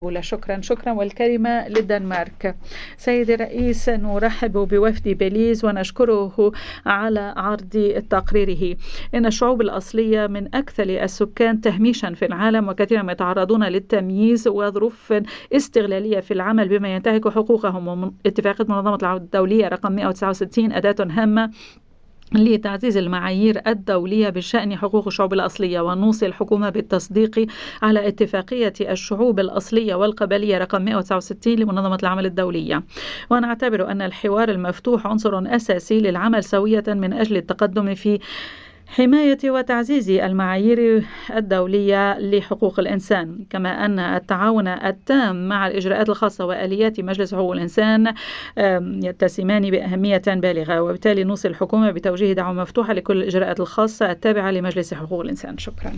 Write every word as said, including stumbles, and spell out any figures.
أولى. شكرا شكرا والكلمة للدنمارك. سيدي الرئيس، نرحب بوفد بيليز ونشكره على عرض تقريره. إن الشعوب الأصلية من أكثر السكان تهميشا في العالم، وكثيرا ما يتعرضون للتمييز وظروف استغلالية في العمل بما ينتهك حقوقهم. اتفاقية منظمة العمل الدولية رقم مئة وتسعة وستين أداة هامة لتعزيز المعايير الدولية بشأن حقوق الشعوب الأصلية، ونوصي الحكومة بالتصديق على اتفاقية الشعوب الأصلية والقبلية رقم مئة وتسعة وستين لمنظمة العمل الدولية. ونعتبر أن الحوار المفتوح عنصر أساسي للعمل سوية من أجل التقدم في حماية وتعزيز المعايير الدولية لحقوق الإنسان، كما أن التعاون التام مع الإجراءات الخاصة وآليات مجلس حقوق الإنسان يتسمان بأهمية بالغة. وبالتالي نوصي الحكومة بتوجيه دعوة مفتوحة لكل الإجراءات الخاصة التابعة لمجلس حقوق الإنسان. شكرا.